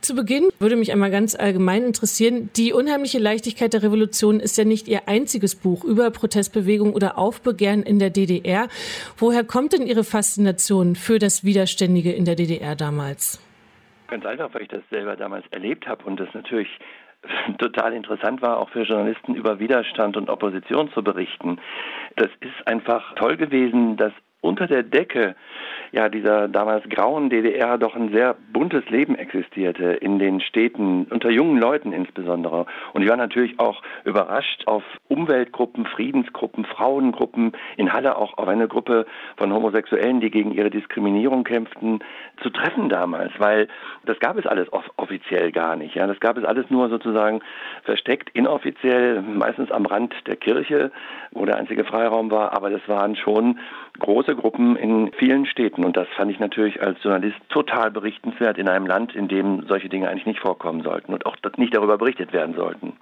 Zu Beginn würde mich einmal ganz allgemein interessieren, die unheimliche Leichtigkeit der Revolution ist ja nicht Ihr einziges Buch über Protestbewegung oder Aufbegehren in der DDR. Woher kommt denn Ihre Faszination für das Widerständige in der DDR damals? Ganz einfach, weil ich das selber damals erlebt habe und das natürlich total interessant war, auch für Journalisten über Widerstand und Opposition zu berichten. Das ist einfach toll gewesen, dass unter der Decke dieser damals grauen DDR doch ein sehr buntes Leben existierte in den Städten, unter jungen Leuten insbesondere. Und ich war natürlich auch überrascht, auf Umweltgruppen, Friedensgruppen, Frauengruppen, in Halle auch auf eine Gruppe von Homosexuellen, die gegen ihre Diskriminierung kämpften, zu treffen damals, weil das gab es alles offiziell gar nicht. Ja, das gab es alles nur sozusagen versteckt, inoffiziell, meistens am Rand der Kirche, wo der einzige Freiraum war, aber das waren schon große Gruppen in vielen Städten und das fand ich natürlich als Journalist total berichtenswert in einem Land, in dem solche Dinge eigentlich nicht vorkommen sollten und auch nicht darüber berichtet werden sollten.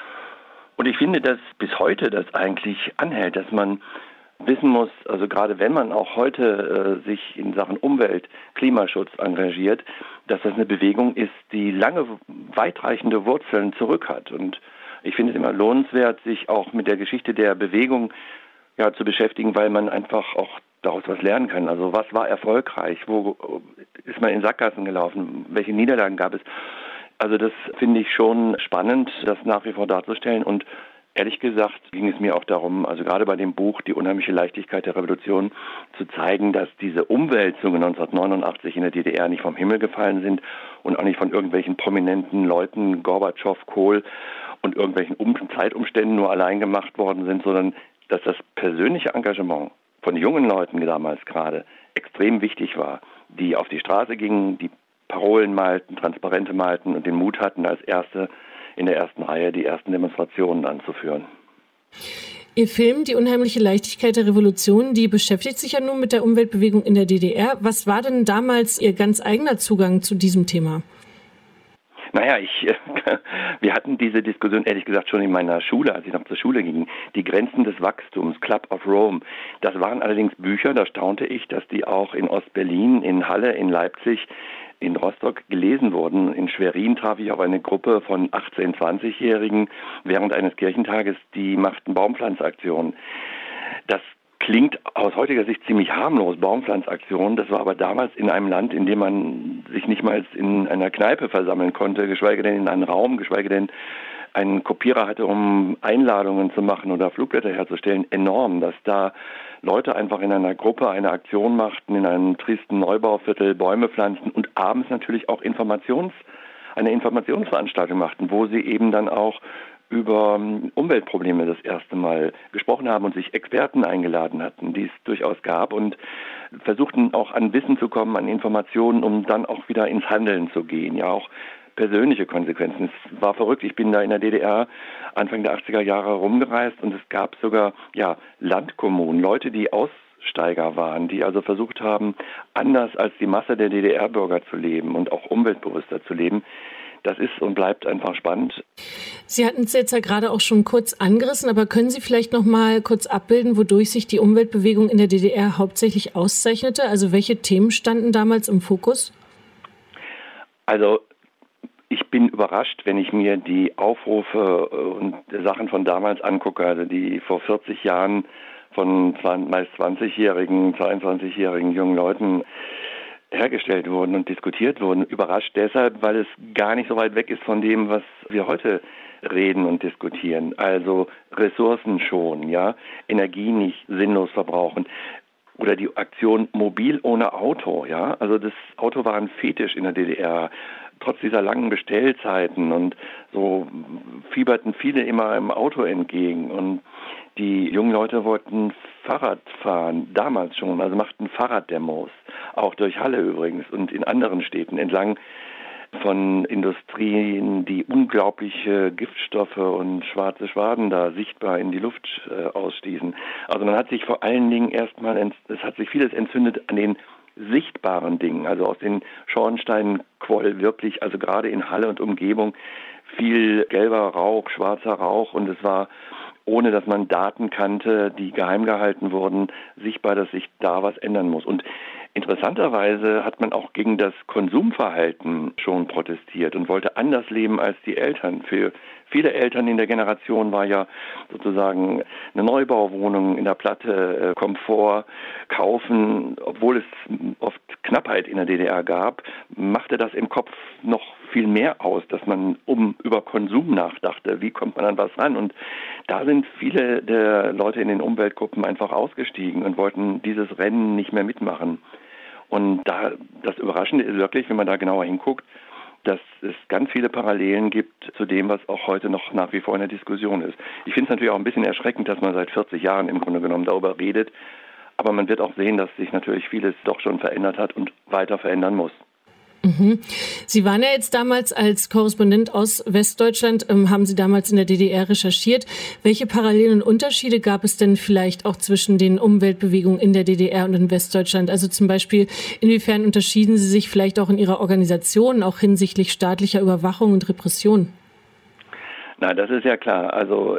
Und ich finde, dass bis heute das eigentlich anhält, dass man wissen muss, also gerade wenn man auch heute sich in Sachen Umwelt, Klimaschutz engagiert, dass das eine Bewegung ist, die lange weitreichende Wurzeln zurück hat. Und ich finde es immer lohnenswert, sich auch mit der Geschichte der Bewegung zu beschäftigen, weil man einfach auch daraus was lernen kann. Also was war erfolgreich? Wo ist man in Sackgassen gelaufen? Welche Niederlagen gab es? Also das finde ich schon spannend, das nach wie vor darzustellen. Und ehrlich gesagt ging es mir auch darum, also gerade bei dem Buch Die unheimliche Leichtigkeit der Revolution, zu zeigen, dass diese Umwälzungen 1989 in der DDR nicht vom Himmel gefallen sind und auch nicht von irgendwelchen prominenten Leuten, Gorbatschow, Kohl und irgendwelchen Zeitumständen nur allein gemacht worden sind, sondern dass das persönliche Engagement von jungen Leuten damals gerade extrem wichtig war, die auf die Straße gingen, die Parolen malten, Transparente malten und den Mut hatten, als Erste in der ersten Reihe die ersten Demonstrationen anzuführen. Ihr Film Die unheimliche Leichtigkeit der Revolution, die beschäftigt sich ja nun mit der Umweltbewegung in der DDR. Was war denn damals Ihr ganz eigener Zugang zu diesem Thema? Wir hatten diese Diskussion ehrlich gesagt schon in meiner Schule, als ich noch zur Schule ging. Die Grenzen des Wachstums, Club of Rome. Das waren allerdings Bücher, da staunte ich, dass die auch in Ostberlin, in Halle, in Leipzig, in Rostock gelesen wurden. In Schwerin traf ich auf eine Gruppe von 18-, 20-Jährigen während eines Kirchentages, die machten Baumpflanzaktionen. Das klingt aus heutiger Sicht ziemlich harmlos, Baumpflanzaktionen. Das war aber damals in einem Land, in dem man sich nicht mal in einer Kneipe versammeln konnte, geschweige denn in einem Raum, geschweige denn einen Kopierer hatte, um Einladungen zu machen oder Flugblätter herzustellen, enorm, dass da Leute einfach in einer Gruppe eine Aktion machten, in einem tristen Neubauviertel Bäume pflanzten und abends natürlich auch eine Informationsveranstaltung machten, wo sie eben dann auch über Umweltprobleme das erste Mal gesprochen haben und sich Experten eingeladen hatten, die es durchaus gab und versuchten auch an Wissen zu kommen, an Informationen, um dann auch wieder ins Handeln zu gehen, ja auch persönliche Konsequenzen. Es war verrückt, ich bin da in der DDR Anfang der 80er Jahre rumgereist und es gab sogar Landkommunen, Leute, die Aussteiger waren, die also versucht haben, anders als die Masse der DDR-Bürger zu leben und auch umweltbewusster zu leben. Das ist und bleibt einfach spannend. Sie hatten es jetzt ja gerade auch schon kurz angerissen, aber können Sie vielleicht noch mal kurz abbilden, wodurch sich die Umweltbewegung in der DDR hauptsächlich auszeichnete? Also welche Themen standen damals im Fokus? Also ich bin überrascht, wenn ich mir die Aufrufe und Sachen von damals angucke, also die vor 40 Jahren von meist 20-jährigen, 22-jährigen jungen Leuten hergestellt wurden und diskutiert wurden. Überrascht deshalb, weil es gar nicht so weit weg ist von dem, was wir heute reden und diskutieren. Also Ressourcen schonen, Energie nicht sinnlos verbrauchen. Oder die Aktion Mobil ohne Auto, Also das Auto war ein Fetisch in der DDR. Trotz dieser langen Bestellzeiten und so fieberten viele immer im Auto entgegen und die jungen Leute wollten Fahrrad fahren, damals schon, also machten Fahrraddemos, auch durch Halle übrigens und in anderen Städten entlang von Industrien, die unglaubliche Giftstoffe und schwarze Schwaden da sichtbar in die Luft ausstießen. Also man hat sich vor allen Dingen es hat sich vieles entzündet an den sichtbaren Dingen, also aus den Schornsteinen quoll wirklich, also gerade in Halle und Umgebung, viel gelber Rauch, schwarzer Rauch und es war, ohne dass man Daten kannte, die geheim gehalten wurden, sichtbar, dass sich da was ändern muss. Und Interessanterweise hat man auch gegen das Konsumverhalten schon protestiert und wollte anders leben als die Eltern. Für viele Eltern in der Generation war ja sozusagen eine Neubauwohnung in der Platte, Komfort kaufen, obwohl es oft Knappheit in der DDR gab, machte das im Kopf noch viel mehr aus, dass man über Konsum nachdachte. Wie kommt man an was ran? Und da sind viele der Leute in den Umweltgruppen einfach ausgestiegen und wollten dieses Rennen nicht mehr mitmachen. Und das Überraschende ist wirklich, wenn man da genauer hinguckt, dass es ganz viele Parallelen gibt zu dem, was auch heute noch nach wie vor in der Diskussion ist. Ich finde es natürlich auch ein bisschen erschreckend, dass man seit 40 Jahren im Grunde genommen darüber redet. Aber man wird auch sehen, dass sich natürlich vieles doch schon verändert hat und weiter verändern muss. Mhm. Sie waren ja jetzt damals als Korrespondent aus Westdeutschland, haben Sie damals in der DDR recherchiert. Welche Parallelen und Unterschiede gab es denn vielleicht auch zwischen den Umweltbewegungen in der DDR und in Westdeutschland? Also zum Beispiel, inwiefern unterschieden Sie sich vielleicht auch in Ihrer Organisation, auch hinsichtlich staatlicher Überwachung und Repression? Na, das ist ja klar. Also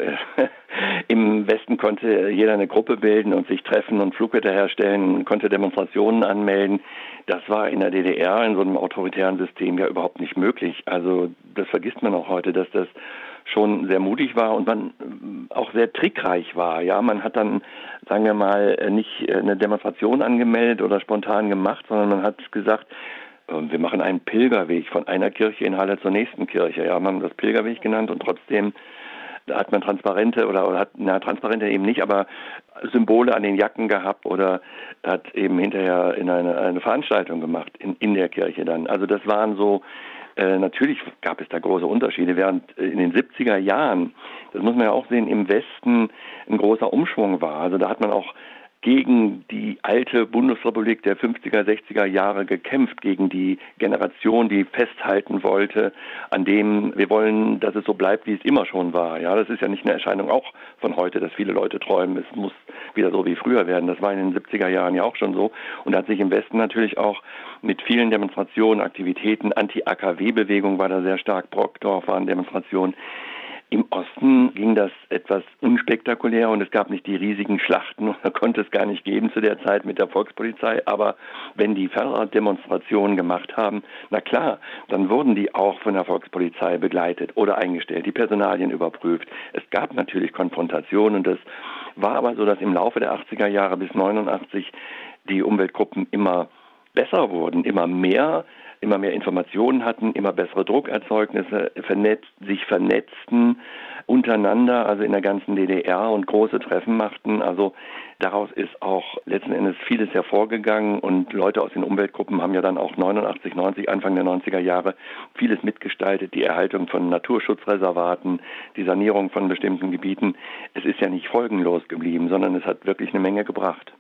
im Westen konnte jeder eine Gruppe bilden und sich treffen und Flugblätter herstellen, konnte Demonstrationen anmelden. Das war in der DDR in so einem autoritären System ja überhaupt nicht möglich. Also das vergisst man auch heute, dass das schon sehr mutig war und man auch sehr trickreich war. Ja, man hat dann, sagen wir mal, nicht eine Demonstration angemeldet oder spontan gemacht, sondern man hat gesagt, wir machen einen Pilgerweg von einer Kirche in Halle zur nächsten Kirche. Ja, man hat das Pilgerweg genannt und trotzdem hat man Transparente Transparente eben nicht, aber Symbole an den Jacken gehabt oder hat eben hinterher in eine Veranstaltung gemacht in der Kirche dann. Also das waren so, natürlich gab es da große Unterschiede, während in den 70er Jahren, das muss man ja auch sehen, im Westen ein großer Umschwung war. Also da hat man auch gegen die alte Bundesrepublik der 50er, 60er Jahre gekämpft, gegen die Generation, die festhalten wollte, an dem wir wollen, dass es so bleibt, wie es immer schon war. Ja, das ist ja nicht eine Erscheinung auch von heute, dass viele Leute träumen, es muss wieder so wie früher werden. Das war in den 70er Jahren ja auch schon so und hat sich im Westen natürlich auch mit vielen Demonstrationen, Aktivitäten, Anti-AKW-Bewegung war da sehr stark, Brockdorf waren Demonstrationen. Im Osten ging das etwas unspektakulär und es gab nicht die riesigen Schlachten oder konnte es gar nicht geben zu der Zeit mit der Volkspolizei. Aber wenn die Fahrraddemonstrationen gemacht haben, na klar, dann wurden die auch von der Volkspolizei begleitet oder eingestellt, die Personalien überprüft. Es gab natürlich Konfrontationen und das war aber so, dass im Laufe der 80er Jahre bis 89 die Umweltgruppen immer besser wurden, immer mehr Informationen hatten, immer bessere Druckerzeugnisse, sich vernetzten untereinander, also in der ganzen DDR und große Treffen machten. Also daraus ist auch letzten Endes vieles hervorgegangen und Leute aus den Umweltgruppen haben ja dann auch 89, 90, Anfang der 90er Jahre vieles mitgestaltet, die Erhaltung von Naturschutzreservaten, die Sanierung von bestimmten Gebieten. Es ist ja nicht folgenlos geblieben, sondern es hat wirklich eine Menge gebracht.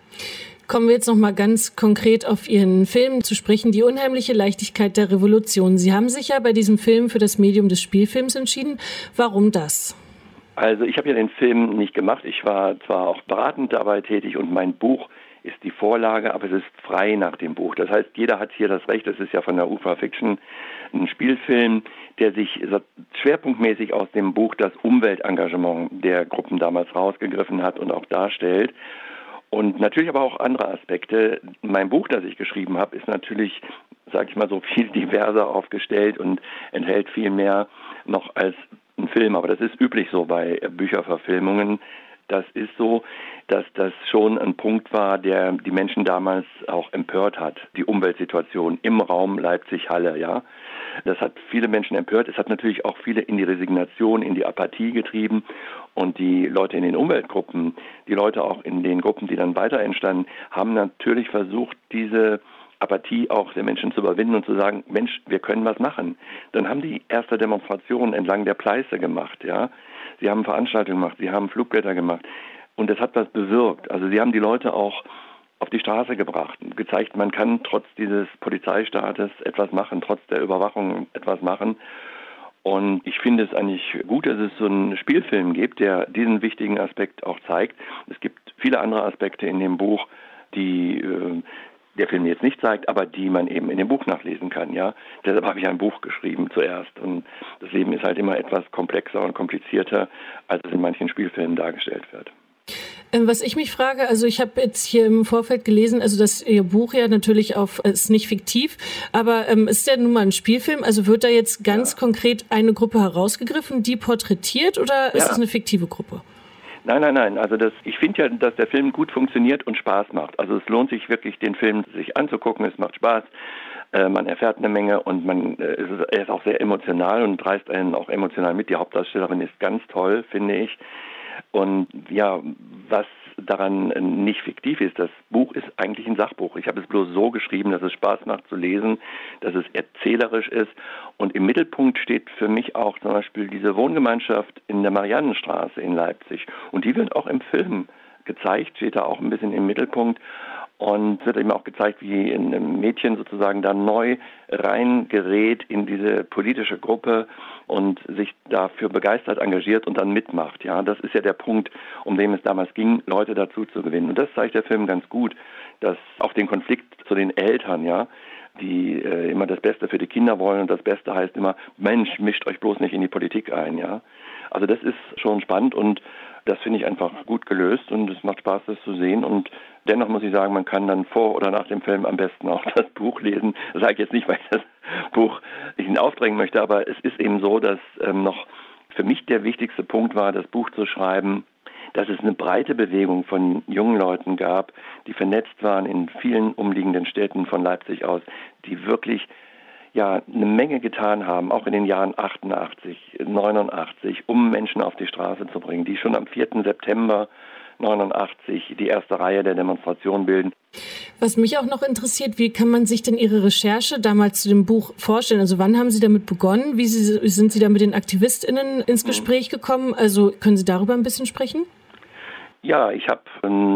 Kommen wir jetzt noch mal ganz konkret auf Ihren Film zu sprechen, die unheimliche Leichtigkeit der Revolution. Sie haben sich ja bei diesem Film für das Medium des Spielfilms entschieden. Warum das? Also ich habe ja den Film nicht gemacht. Ich war zwar auch beratend dabei tätig und mein Buch ist die Vorlage, aber es ist frei nach dem Buch. Das heißt, jeder hat hier das Recht, es ist ja von der UFA Fiction ein Spielfilm, der sich schwerpunktmäßig aus dem Buch das Umweltengagement der Gruppen damals rausgegriffen hat und auch darstellt. Und natürlich aber auch andere Aspekte. Mein Buch, das ich geschrieben habe, ist natürlich, sage ich mal so, viel diverser aufgestellt und enthält viel mehr noch als ein Film. Aber das ist üblich so bei Bücherverfilmungen. Das ist so, dass das schon ein Punkt war, der die Menschen damals auch empört hat. Die Umweltsituation im Raum Leipzig-Halle, ja. Das hat viele Menschen empört. Es hat natürlich auch viele in die Resignation, in die Apathie getrieben. Und die Leute in den Umweltgruppen, die Leute auch in den Gruppen, die dann weiter entstanden, haben natürlich versucht, diese Apathie auch der Menschen zu überwinden und zu sagen, Mensch, wir können was machen. Dann haben die erste Demonstration entlang der Pleiße gemacht, ja. Sie haben Veranstaltungen gemacht, sie haben Flugblätter gemacht. Und das hat was bewirkt. Also sie haben die Leute auch auf die Straße gebracht, gezeigt, man kann trotz dieses Polizeistaates etwas machen, trotz der Überwachung etwas machen. Und ich finde es eigentlich gut, dass es so einen Spielfilm gibt, der diesen wichtigen Aspekt auch zeigt. Es gibt viele andere Aspekte in dem Buch, die der Film jetzt nicht zeigt, aber die man eben in dem Buch nachlesen kann. Ja, deshalb habe ich ein Buch geschrieben zuerst. Und das Leben ist halt immer etwas komplexer und komplizierter, als es in manchen Spielfilmen dargestellt wird. Was ich mich frage, also ich habe jetzt hier im Vorfeld gelesen, also dass Ihr Buch ja natürlich ist nicht fiktiv, aber ist ja nun mal ein Spielfilm, also wird da jetzt ganz konkret eine Gruppe herausgegriffen, die porträtiert, oder ist es eine fiktive Gruppe? Nein. Also ich finde ja, dass der Film gut funktioniert und Spaß macht. Also es lohnt sich wirklich, den Film sich anzugucken. Es macht Spaß. Man erfährt eine Menge und er ist auch sehr emotional und reißt einen auch emotional mit. Die Hauptdarstellerin ist ganz toll, finde ich. Und ja, was daran nicht fiktiv ist, das Buch ist eigentlich ein Sachbuch. Ich habe es bloß so geschrieben, dass es Spaß macht zu lesen, dass es erzählerisch ist. Und im Mittelpunkt steht für mich auch zum Beispiel diese Wohngemeinschaft in der Mariannenstraße in Leipzig. Und die wird auch im Film gezeigt, steht da auch ein bisschen im Mittelpunkt. Und es wird eben auch gezeigt, wie ein Mädchen sozusagen da neu reingerät in diese politische Gruppe und sich dafür begeistert engagiert und dann mitmacht. Ja, das ist ja der Punkt, um den es damals ging, Leute dazu zu gewinnen. Und das zeigt der Film ganz gut, dass auch den Konflikt zu den Eltern, ja, die immer das Beste für die Kinder wollen, und das Beste heißt immer, Mensch, mischt euch bloß nicht in die Politik ein, ja. Also das ist schon spannend und das finde ich einfach gut gelöst und es macht Spaß, das zu sehen. Und dennoch muss ich sagen, man kann dann vor oder nach dem Film am besten auch das Buch lesen. Das sage ich jetzt nicht, weil ich das Buch nicht aufdrängen möchte, aber es ist eben so, dass noch für mich der wichtigste Punkt war, das Buch zu schreiben, dass es eine breite Bewegung von jungen Leuten gab, die vernetzt waren in vielen umliegenden Städten von Leipzig aus, die wirklich eine Menge getan haben, auch in den Jahren 88, 89, um Menschen auf die Straße zu bringen, die schon am 4. September 89 die erste Reihe der Demonstration bilden. Was mich auch noch interessiert, wie kann man sich denn Ihre Recherche damals zu dem Buch vorstellen? Also wann haben Sie damit begonnen? Sind Sie da mit den AktivistInnen ins Gespräch gekommen? Also können Sie darüber ein bisschen sprechen? Ja, ich habe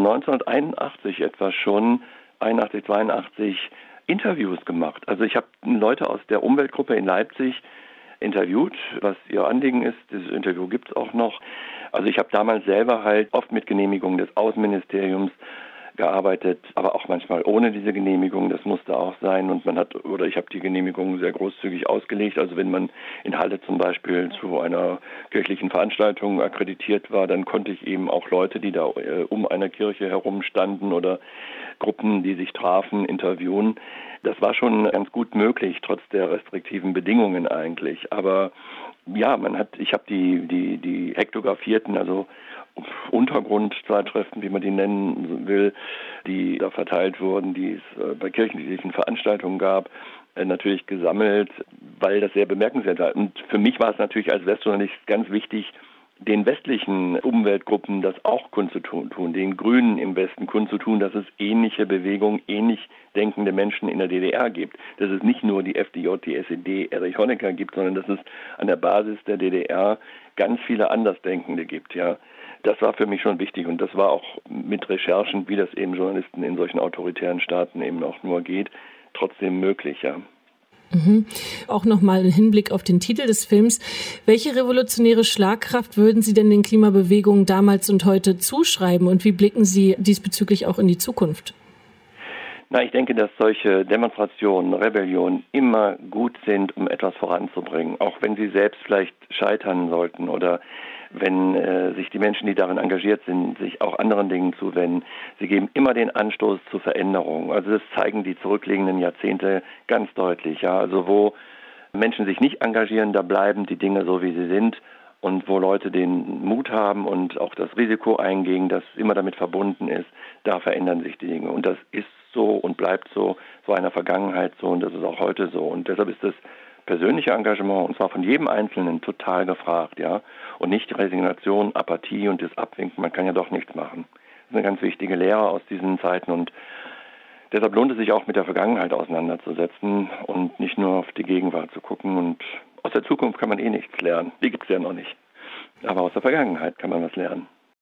1981 etwa schon, 81, 82, Interviews gemacht. Also ich habe Leute aus der Umweltgruppe in Leipzig interviewt, was ihr Anliegen ist. Dieses Interview gibt es auch noch. Also ich habe damals selber halt oft mit Genehmigung des Außenministeriums gearbeitet, aber auch manchmal ohne diese Genehmigung, das musste auch sein. Und ich habe die Genehmigung sehr großzügig ausgelegt. Also wenn man in Halle zum Beispiel zu einer kirchlichen Veranstaltung akkreditiert war, dann konnte ich eben auch Leute, die da um eine Kirche herum standen oder Gruppen, die sich trafen, interviewen. Das war schon ganz gut möglich, trotz der restriktiven Bedingungen eigentlich. Aber ja, ich habe die hektografierten, also Untergrundzeitschriften, wie man die nennen will, die da verteilt wurden, die es bei kirchlichen Veranstaltungen gab, natürlich gesammelt, weil das sehr bemerkenswert war. Und für mich war es natürlich als Westjournalist ganz wichtig, den westlichen Umweltgruppen das auch kundzutun, den Grünen im Westen kundzutun, dass es ähnliche Bewegungen, ähnlich denkende Menschen in der DDR gibt. Dass es nicht nur die FDJ, die SED, Erich Honecker gibt, sondern dass es an der Basis der DDR ganz viele Andersdenkende gibt, ja. Das war für mich schon wichtig und das war auch mit Recherchen, wie das eben Journalisten in solchen autoritären Staaten eben auch nur geht, trotzdem möglich, ja. Auch nochmal ein Hinblick auf den Titel des Films. Welche revolutionäre Schlagkraft würden Sie denn den Klimabewegungen damals und heute zuschreiben und wie blicken Sie diesbezüglich auch in die Zukunft? Ich denke, dass solche Demonstrationen, Rebellionen immer gut sind, um etwas voranzubringen, auch wenn sie selbst vielleicht scheitern sollten oder wenn sich die Menschen, die darin engagiert sind, sich auch anderen Dingen zuwenden. Sie geben immer den Anstoß zur Veränderung. Also das zeigen die zurückliegenden Jahrzehnte ganz deutlich. Ja. Also wo Menschen sich nicht engagieren, da bleiben die Dinge so, wie sie sind. Und wo Leute den Mut haben und auch das Risiko eingehen, das immer damit verbunden ist, da verändern sich die Dinge. Und das ist so und bleibt so. Es war in der Vergangenheit so und das ist auch heute so. Und deshalb ist das persönliche Engagement, und zwar von jedem Einzelnen, total gefragt, ja. Und nicht Resignation, Apathie und das Abwinken, man kann ja doch nichts machen. Das ist eine ganz wichtige Lehre aus diesen Zeiten und deshalb lohnt es sich auch mit der Vergangenheit auseinanderzusetzen und nicht nur auf die Gegenwart zu gucken. Und aus der Zukunft kann man nichts lernen. Die gibt es ja noch nicht. Aber aus der Vergangenheit kann man was lernen.